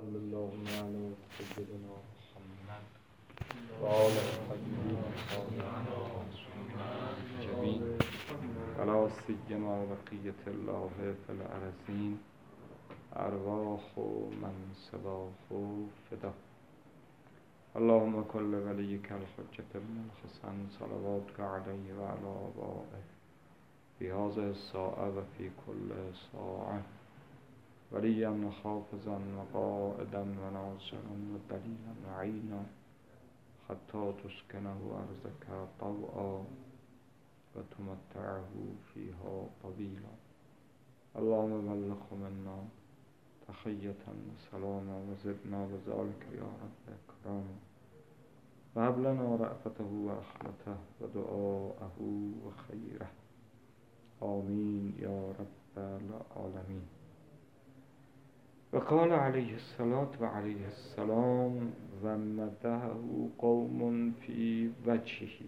صلی الله علی سیدنا محمد و آل الطیبین الطاهرین علی سیما بقیة الله فی الارضین ارواح من سواه فدا. اللهم کل ولیک الحجة ابن الحسن صلواتک علیه و علی آبائه فی هذه الساعة و فی کل ساعة ولیا و حافظا و قائدا و ناصرا و دلیلا و عینا حتی تسکنه ارضک طوعا و تمتعه فیها طویلا. اللهم بلغه منا تحیة و سلاما و زدنا بذلك یا رب اکراما و هب لنا رأفته و رحمته و دعاءه و خیره. آمین یا رب العالمین. و قال علیه الصلاة و علیه السلام و مدحه قوم فی وجهه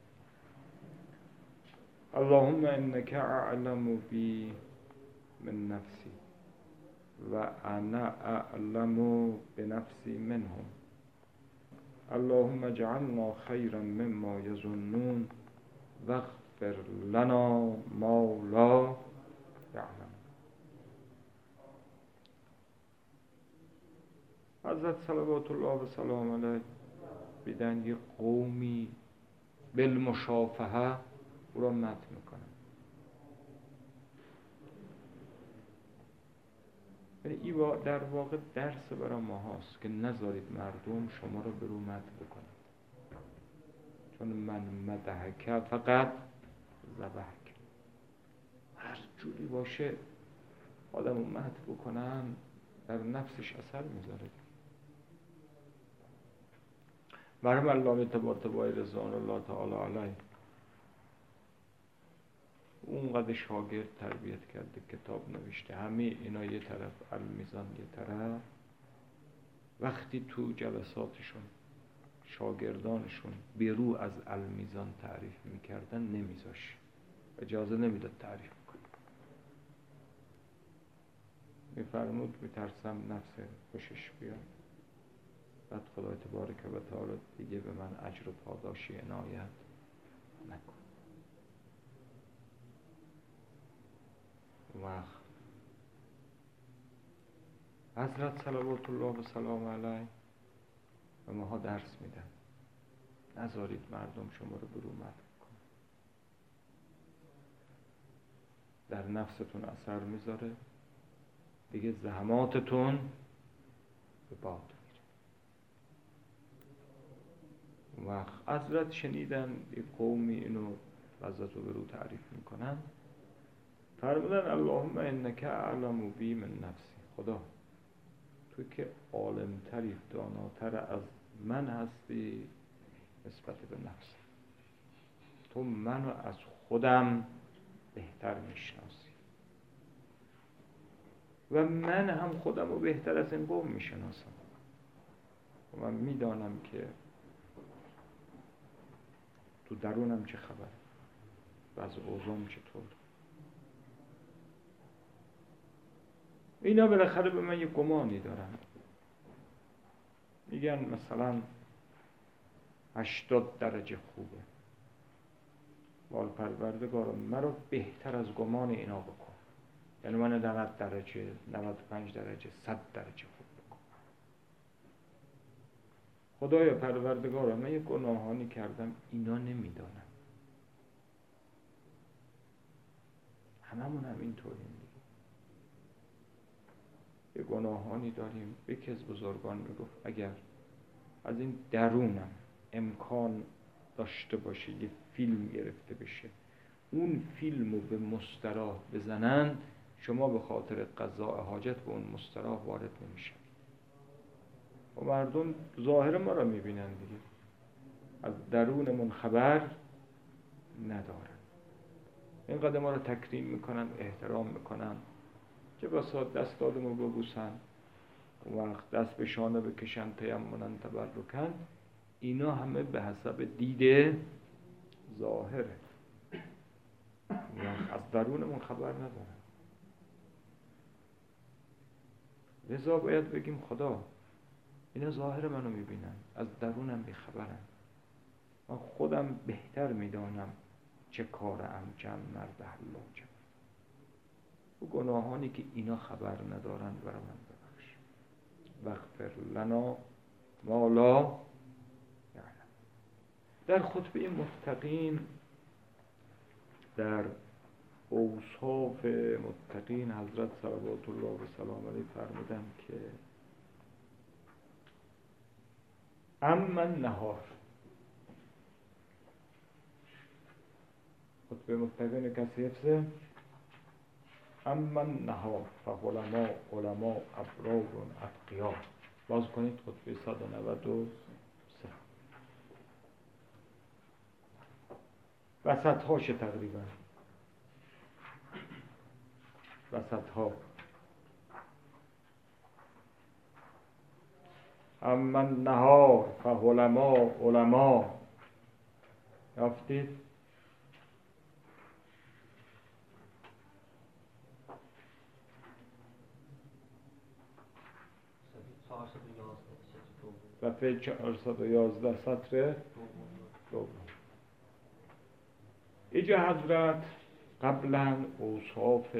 اللهم انک اعلم بی من نفسی و انا اعلم بنفسی منهم. اللهم اجعلنا خیرا مما یظنون واغفر لنا ما لا یعلم. حضرت صلوات الله و سلام علیه بیدن یه قومی بالمشافهه او را مدح میکنن. این در واقع درس برای ما هاست که نذارید مردم شما را به رو مدح بکنند، چون من مدحک فقط ذبحک. هر جوری باشه آدم رو مدح بکنن در نفسش اثر میذاره. مرحوم علامه طباطبایی رضوان الله تعالی علیه اونقدر شاگرد تربیت کرده، کتاب نوشته، همه اینا یه طرف، المیزان یه طرف. وقتی تو جلساتشون شاگردانشون بیرو از المیزان تعریف میکردن نمیذاش، اجازه نمیداد تعریف کنه. میفرمود میترسم نفس خوشش بیاد، بعد خدای تبارک و تعالی دیگه به من اجر و پاداشی عنایت نکن. وقت حضرت صلوات الله و سلام علیه به ماها درس میدن نذارید مردم شما رو برو مدح کنن، در نفستون اثر میذاره، دیگه زحماتتون به باد میره. وقت حضرت شنیدن یک قومی اینو حضرت رو برو تعریف میکنن، فرمودن اللهم انک اعلم بی من نفسی. خدا تو که عالمتری، داناتر از من هستی نسبت به نفس، تو منو از خودم بهتر میشناسی و من هم خودم رو بهتر از این قوم میشناسم و من میدانم که تو درونم چه خبر و از اوضاعم چطور. اینا بالاخره به من یه گمانی دارن، میگن مثلا 80 درجه خوبه. وال پروردگارم مرا بهتر از گمان اینا بکن، یعنی من 90 درجه 95 درجه 100 درجه خوب بکن. خدایا پروردگارم من یه گناهانی کردم اینا نمیدانم. هممون هم اینطوریم دیگه، یه گناهانی داریم. یکی از بزرگان میگفت اگر از این درونم امکان داشته باشه یه فیلم گرفته بشه، اون فیلم رو به مستراح بزنن، شما به خاطر قضاء حاجت به اون مستراح وارد نمیشن و مردم ظاهر ما را میبینن دیگه، از درونمون خبر ندارن. اینقدر ما را تکریم میکنن، احترام میکنن که بسا دست آدمو ببوسن، وقت دست به شانه بکشن، تیمونن، تبرکن. اینا همه به حسب دید ظاهره و از درونمون خبر ندارن. لذا باید بگیم خدا اینا ظاهر منو میبینن، از درونم بیخبرن، من خودم بهتر میدانم چه کارم جمع مرد حلاجم. او گناهانی که اینا خبر ندارن برای من ببخش. واغفر لنا ما لا یعلم. در خطبه متقین، در اوصاف متقین، حضرت صلوات الله و سلام علیه فرمودن که اما النهار، خطبه متقین کسی حفظه، اما النهار فعلماء ابرار اتقیا. باز کنید خطبه 193 وسط هاش تقریبا، وسط ها. اما النهار فعلماء یافتید؟ صفحه 411 سطر دوم. اینجا حضرت قبلا اوصاف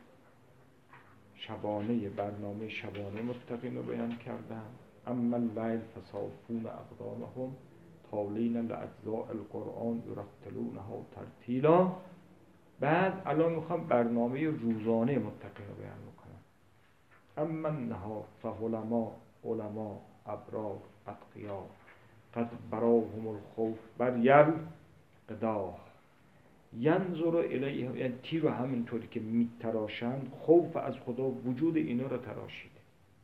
شبانه، برنامه شبانه متقین رو بیان کردن. اما اللیل فصافون اقدامهم تالین لاجزاء القرآن یرتلونها ترتیلا. بعد الان میخوام برنامه روزانه متقین رو بیان میکنم. اما النهار فعلماء ابرار اتقیا قد براهم الخوف بریل قداه. ینظر الیه، یعنی تیر رو همینطوری که میتراشند، خوف از خدا وجود اینا رو تراشیده.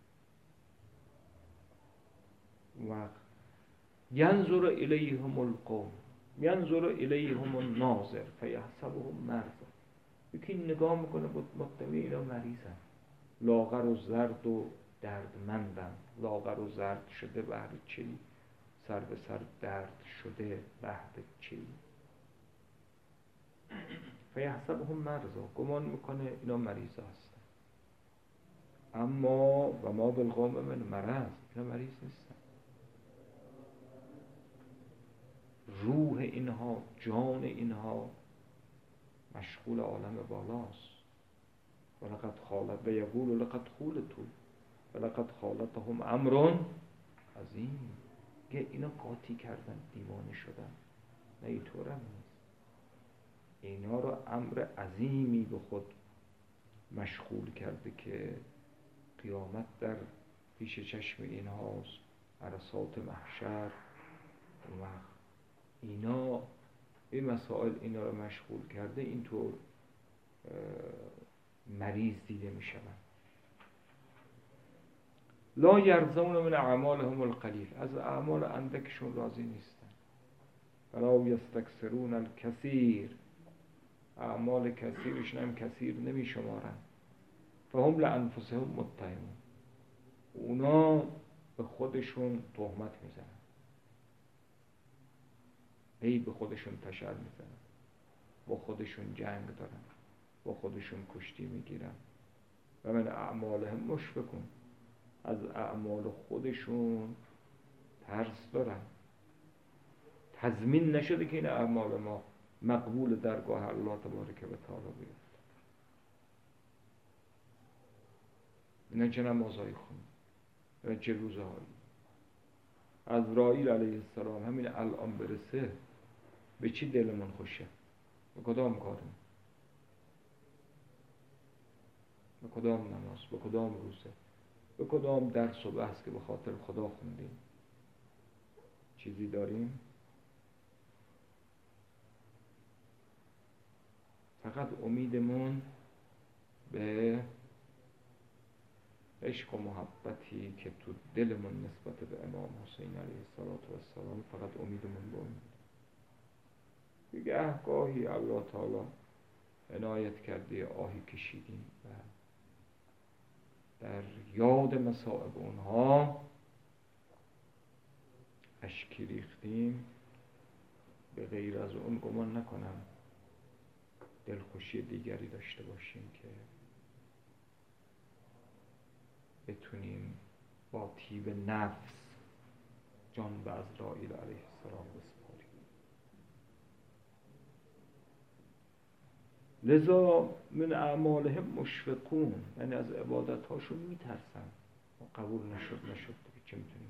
و ینظر الیهم القوم ینظر الیهم الناظر فیحسبهم مرضى. یکی نگاه میکنه مطمئن اینا مریضن، لاغر و زرد و دردمندن. لاغر و زرد شده بهر چی؟ سر به سر درد شده بهر چی؟ فیحسبهم مرضى، گمان میکنه اینا مریض هستن. اما و ما بالقوم من مرض، اینا مریض نیستن. روح اینها، جان اینها مشغول عالم بالاست. ولقد خالت و یقول لقد خولتو ولقد خالتهم امر عظیم. اینا قاطی کردن، دیوانه شدن. نه اینطور هم نیست. اینا رو امر عظیمی به خود مشغول کرده که قیامت در پیش چشم اینهاست، عرصات محشر. و اینا، این مسائل اینا رو مشغول کرده، اینطور مریض دیده می شوند. لا یرضون من اعمالهم القلیل، از اعمال اندکشون راضی نیستن. ولا یستکثرون الکثیر، اعمال کثیرشون هم کثیر نمی شمارن. فهم لانفسهم متهمون، اونا به خودشون تهمت میزنن، هی به خودشون تشر میزنن، با خودشون جنگ دارن، با خودشون کشتی میگیرن. و من اعمالهم مشفقون، از اعمال خودشون ترس دارن. تضمین نشده که این اعمال ما مقبول درگاه الله تبارک و تعالی بیاد. اینا چه نمازهایی خون، اینا چه روزهایی. عزرائیل علیه السلام همین الان برسه، به چی دلمون خوشه؟ به کدام کارم؟ به کدام نماز؟ به کدام روزه؟ به کدام درس و بحث که به خاطر خدا خوندیم؟ چیزی داریم؟ فقط امیدمون به عشق و محبتی که تو دلمون نسبت به امام حسین علیه السلام، فقط امیدمون به اون. دیگه گاهی الله تعالی عنایت کرده، آهی کشیدیم و در یاد مصائب اونها اشکی ریختیم. به غیر از اون گمان نکنم دلخوشی دیگری داشته باشیم که بتونیم با طیب نفس جان به عزرائیل علیه السلام بسپاریم. لذا من اعمالهم مشفقون، یعنی از عبادت هاشون میترسن، قبول نشد دیگه چه میتونیم.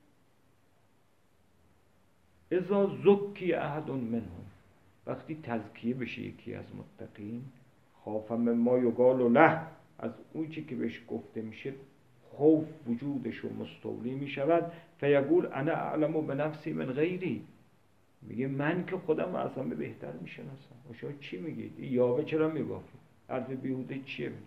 اذا زکی احد منهم، وقتی تزکیه بشه یکی از متقین، خاف مما یقال له، از اون چی که بهش گفته میشه خوف وجودش رو مستولی میشود. فیقول انا اعلم بنفسی من غیری، میگه من که خودم از همه بهتر میشناسم. و شما چی میگید؟ این یاوه چرا میبافی؟ حرف بیهوده چیه میگی؟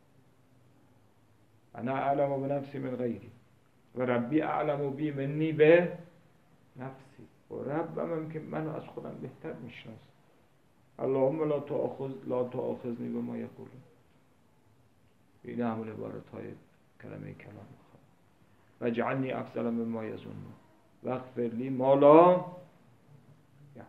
انا اعلم بنفسی من غیری و ربی اعلم بی منی به نفسی، و ربم هم که منو از خودم بهتر میشناسم. اللهم لا تؤاخذنی بما یقولون. این همون عبارت های کلمه کلام میخواد. و جعلنی افضل مما یظنون واغفر لی ما لا یعلم.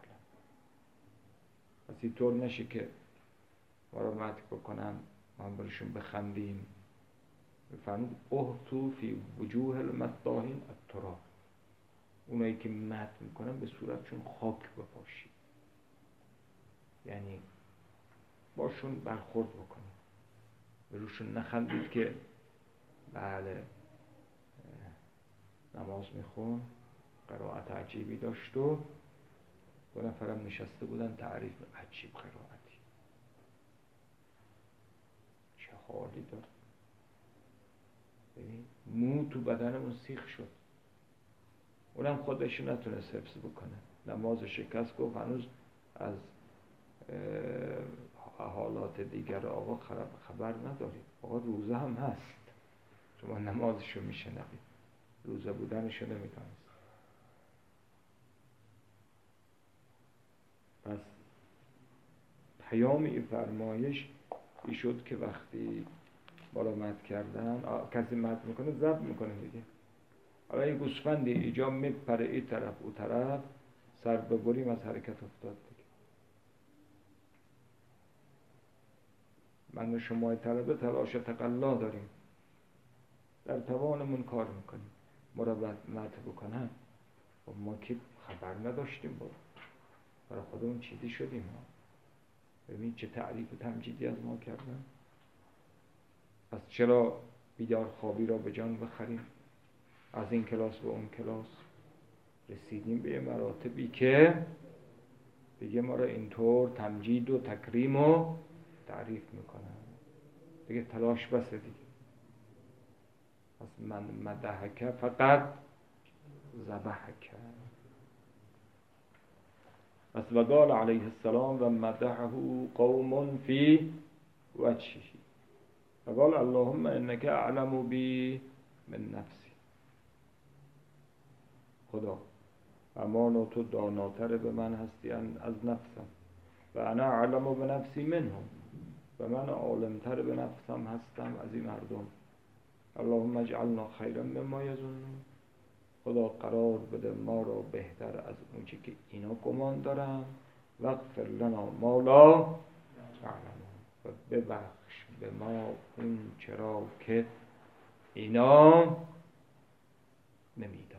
پس اینطور نشه که ما رو مدح بکنن ما هم برشون بخندیم. بفرمود اهتو فی وجوه المداحین التراب، اونایی که مدح میکنن به صورتشون خاک بپاشید، یعنی باشون برخورد بکنید، به روشون نخندید که بله نماز میخون، قرائت عجیبی داشت و دو نفرم نشسته بودن تعریف عجیب قرائتی، چه حالی داره. ببین مو تو بدنمون سیخ شد، اونم خودش نتونست حفظ بکنه، نماز شکست، گفت هنوز از حالات دیگر آقا خبر ندارید. آقا روزه هم هست، شما نمازشو میشنوید، روزه بودنشو نمیدانست. پس پیام این فرمایش این شد که وقتی ما رو مد کردن، کسی مد میکنه ضبط میکنه دیگه. حالا این گوسفندی ایجا میپره این طرف او طرف، سر ببریم از حرکت افتاد دیگه. من و شما طلبه تلاش تقلا داریم، در توانمون کار میکنیم. ما رو مد بکنن و ما که خبر نداشتیم، برای خودمون چیزی شدیم. ببین چه تعریف و تمجیدی از ما کردن. پس چرا بیدار خوابی را به جان بخریم؟ از این کلاس به اون کلاس رسیدیم به مراتبی که دیگه ما را اینطور تمجید و تکریم و تعریف میکنن دیگه. تلاش بسه دیگه. پس من مدحک فقط ذبحک. پس و قال علیه السلام و مدحه قوم فی وجهه و قال اللهم انک اعلم بی من نفسی. خدا امان تو داناتر به من هستی از نفسم، و انا اعلم به نفسی منهم، و من عالمتر به نفسم هستم از این مردم. اللهم اجعلنا خیرا مما یظنون. خدا قرار بده ما رو بهتر از اون چی که اینا گمان دارن. واغفر لنا ما لا یعلمون، و ببخش به ما اون چرا که اینا نمیدونن.